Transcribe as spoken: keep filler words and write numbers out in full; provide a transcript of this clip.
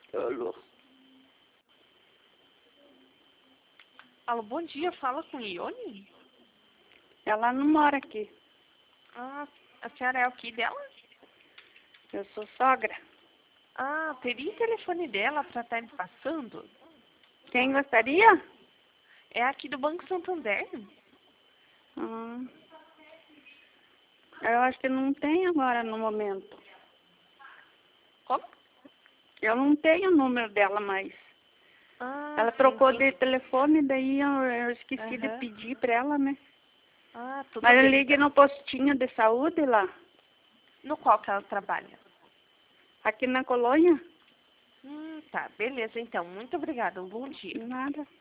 Alô? Alô, bom dia. Fala com Ione? Ela não mora aqui. Ah, a senhora é o que dela? Eu sou sogra. Ah, teria o telefone dela para estar me passando? Quem gostaria? É aqui do Banco Santander. Hum. Eu acho que não tem agora no momento. Como? Eu não tenho o número dela mais. Ah, Ela sim, trocou sim. de telefone, daí eu, eu esqueci Aham. de pedir pra ela, né? Ah, tudo Mas eu bem. liguei Então. no postinho de saúde lá, No qual que ela trabalha? aqui na colônia. Hum, tá. Beleza, então. Muito obrigada. Um bom dia. Nada.